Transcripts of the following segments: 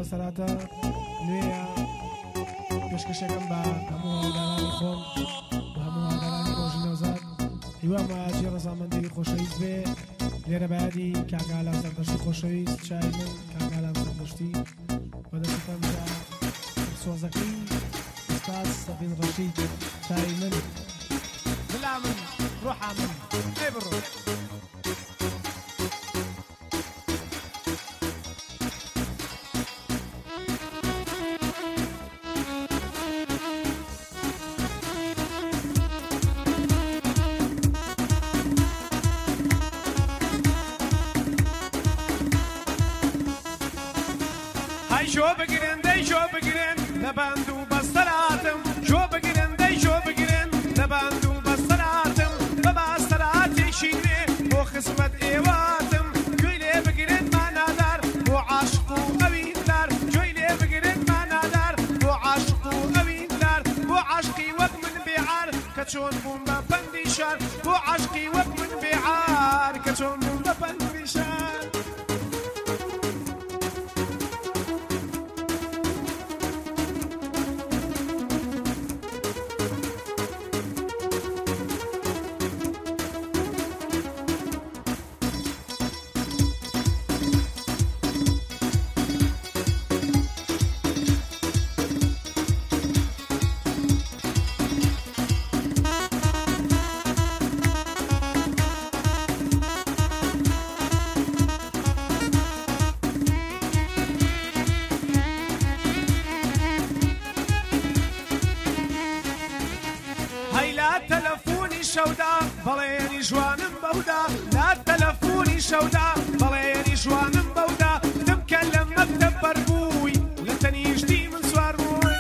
بەسەراتە نوێیە پێشکەشەکەم بە هەموو هەوادارانی خۆم بە هەموو هەوادارانی ڕۆژی نەوزاد هیوام ئاجی ڕەزامەندی خۆشەویست بێ لێرە بەیادی کاکالا سەردەشتی خۆشەویست چای من کاکالا سەردەشتی بەدەستەکەم جا سۆزەکەی ئوستاز سەفین ڕەشید چای من بلا من ڕۆحا من ئەی بڕۆ شو بگیرن دی شو بگیرن لبندو بستراتم شو بگیرن دی شو بگیرن لبندو بستراتم بابا بستراتی شیره بو خدمت ایواتم جویله بگیرن ما ندار بو عاشق و اویندار جویله بگیرن ما ندار بو عاشق و اویندار بو عاشقی وقت من بیعار کچون بوم بپندی شار بو عاشقی وقت من بیعار کچون بوم بپندی شار شودا بەڵێنی جوانم بەودا لا تەلەفۆنی شەودا بەڵێنی جوانم بەودا دمکە لە مەکتەب بەربووی لە تەنیشتی من سوار بووی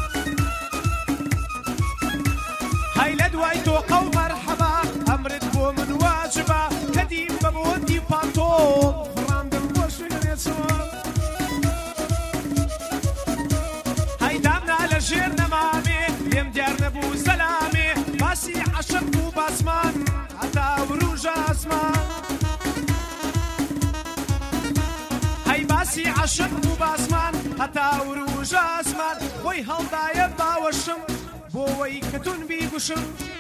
هەی لە دوای تۆقە و مەرحەبا ئەمرت بۆ من واجبە کە دیم بە بۆندی پانتۆڵ فڕاندم بۆ شوێنێ چۆن هەی دامنا لە ژێر نەمامێ لێم دیار نەبوو سەلامێ باسی عەشق بوو باسمان هەتا وروژە ئاسمان هەی باسی عەشق بوو باسمان هەتا وروژە ئاسمان بۆی هەڵدایە باوەشم بۆوەی کە تونبی گوشم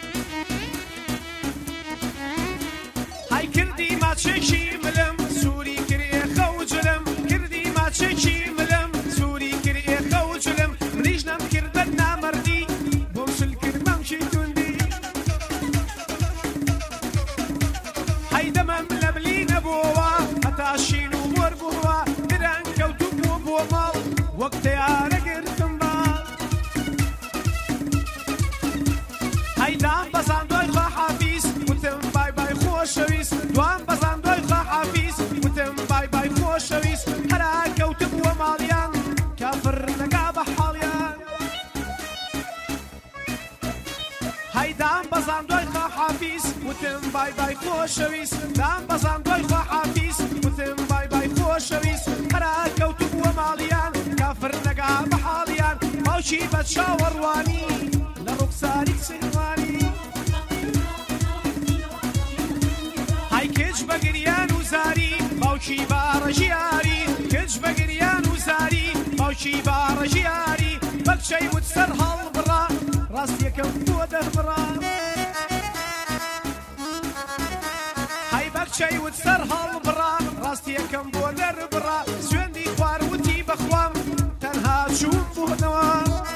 هەی کردی ماچێکی ملم سووری کرێ خەوجلم کردی ماچێکی ملم سووری کرێ خەوجلم منیش نەمکردەت نامەردی بۆم شل کرد مەمشی توندی هەی دەمەم لە بلی نەبووە هەتا شین و وەربووە درەنگ کەوتو بووە بۆ ماڵ وەک تەیارە گرتم باڵ هەی دام بەزان دوای خواحافیز وتم بای بای خۆشەویست دوام بەزان دوای خواحافیز وتم بای بای خۆشەویست هەرا کەوتم بووە ماڵیان کافر نەگا بە حاڵیان هەی دام بەزان دوای خواحافیز وتم بای بای خۆشەویست دام بەزان دوای خواحافیز وتم بای بای خۆشەویست هەرا کەوتم بووە ماڵیان کافر نەگا بە حاڵیان باوکی بە چاوەڕوانی لە ڕوخساری سینوانی هەی کچ بە گریان و زاری باوکی بە ڕەژیاری کچ بە گریان و زاری باوکی بە ڕەژیاری بەکچەی وت سەر هەڵبڕا ڕاستیەکەم بۆ دەربڕا هەی بەکچەی وت سەر هەڵبڕا ڕاستیەکەم بۆ دەربڕا سوێندی خوار وتی بەخوام تەنها چوون بوونەوە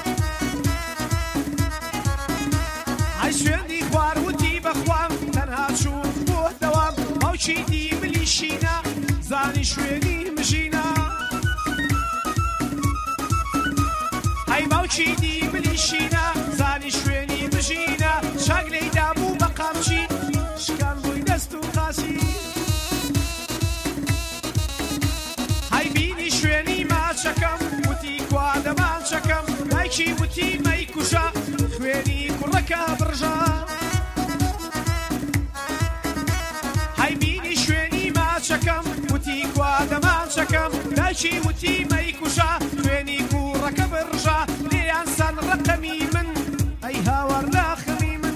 هەی سوێندی خوار وتی بەخوام تەنها چوون بۆ دەوام باوکی دی ملی شینە زانی شوێنی مژینە هەی باوکی دی ملی شینە زانی شوێنی مژینە شاگ لەی دابوو بە قامچی شکان بووی دەست و قاسی هەی بینی شوێنی ماچەکەم وتی کوا دەماچەکەم دایکی وتی مەی کوژە خوێنی کوڕەکە بڕژە هەی بینی شوێنی ماچەکەم وتی کوا دەماچەکەم دایکی وتی مەی کوژە خوێنی کوڕەکە بڕژە لێیان سان ڕەقەمی من ئەی هاوار لە خەمی من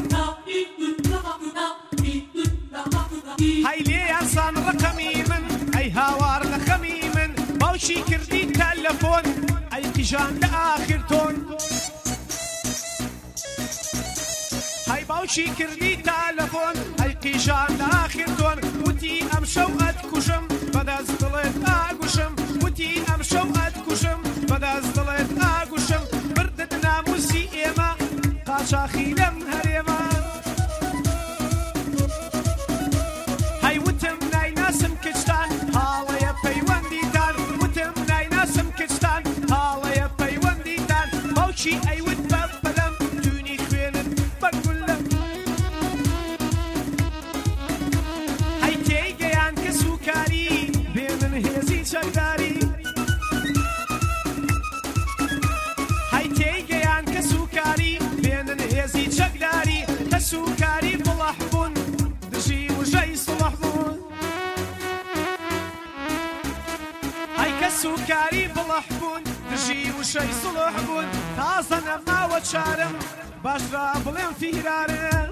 هەی لێیان سان ڕەقەمی من ئەی هاوار لە خەمی من باوکی کردی تەلەفۆن قیژان لە ئاخر تۆن هەی باوکی کردی تەلەفۆن هەی قیژان لە ئاخر تۆن وتی ئەمشەو ئەتکوژم بەدەست دڵێت ئاگوشم وتی ئەمشەو ئەتکوژم بەدەست دڵێت ئاگوشم بردت ناموسی ئێمە قاچاخی لەم هەرێمە هەی وتم نایناسم کچتان هاڵەیە پەیوەندیتان وتم نایناسم کچتان هاڵەیە پەیوەندیتان باوکی ئەیوت بە بەلەم دونی خوێنت بەرگولە هەی تێیگەیان کە سوکاری بێنن هێزی چەکداری هەی تێیگەیان کە سوکاری بێنن هێزی چەکداری کە سوکاری بڵەح بوون دژی وژەی سڵەح بوون هەی کە سوکاری بڵەح بوون دژی وشەی سڵح بوون تازە نەماوە چارم باشرا بڵێم فیرارم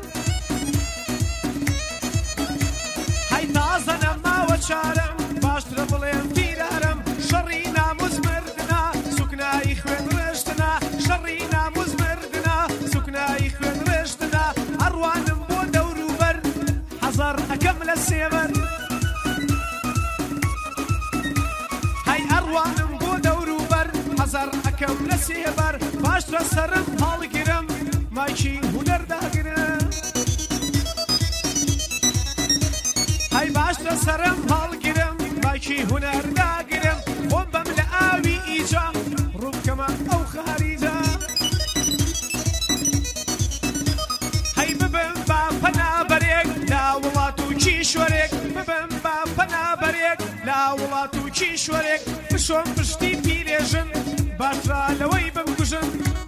هەی تازە نەماوە چارم باشترە بڵێم فیرارم شەڕی ناموز مردنا سوکنایی خوێن ڕێشتنا شەڕی ناموز مردنا سوکنایی خوێن ڕێشتنا ئەڕوانم بۆ دەوروبەر حەزەر ئەکەم لە سێبەر هەی ئەڕوانم بۆ دەوروبەر حەزەر ئەکەم لە سێبەر باشترە سەرم هەڵگرم مایکی هونەرداگرم هەی باشترە سەرم هەڵگرم مایکی هونەرداگرم خۆم بەم لە ئاوی ئیجا ڕووبکەمە ئەو خاریجە هەی ببم با پەنابەرێک لا وڵات و کیشوەرێک ببم با پەنابەرێک لا وڵات و کیشوەرێک بشۆم پشتی پیرێژن باشترا لەوەی بمکوژن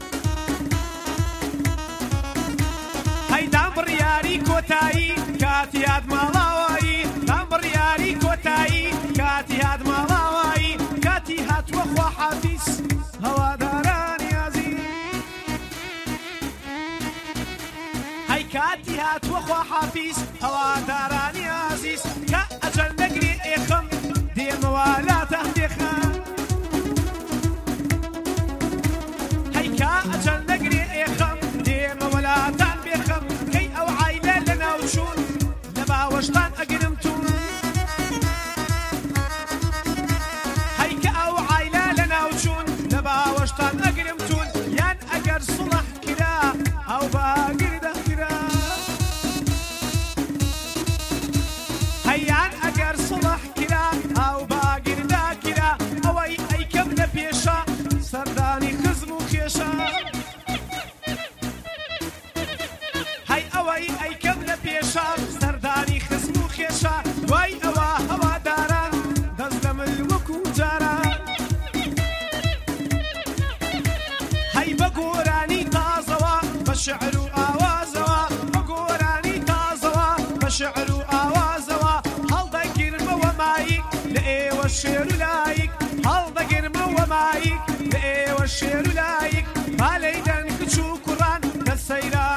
هەی دام بڕیاری کۆتایی کاتی هات ماڵاوایی دام بڕیاری کۆتایی کاتی هات ماڵاوایی کاتی هاتووە خوا حافیز هەوادارانی عەزیز هەی کاتی هاتووە خوا حافیز هەوادارانی عەزیز کە ئەجەل نەگرێ ئێخەم دێمەوە لاتان دێخەم هەی کە ئەجەل نەگرێ ئێخەم دێمەوە لاتان بێخەم کەی ئەو عایلە لە ناوچوون لە باوەشتان ئەگرم توون هەی کە ئەو عایلە لە ناوچوون لە باوەشتان ئەگرم توون یان ئەگەر سڵح کرا ئەو باگردە کرا هەیان ئەگەر سڵح کرا ئەو باگردە کرا ئەوەی ئەیکەم لە پێشە سەردانی خزم و خێشە هەی ئەوەی ئەیکەم لە پێشە سەردانی خزم و خێشە دوای ئەوە هەواداران دەست لە من وەکو جاران هەی بە گۆرانی تازەوە بە شعر و ئاوازەوە بە گۆرانی تازەوە بە شعر و ئاوازەوە هەڵدەگیرمەوە مایک لە ئێوە شێر و لایک هەڵدەگیرمەوە مایک لە ئێوە شێر و لایک بالەیدەن کچ و کوڕان لە سەیران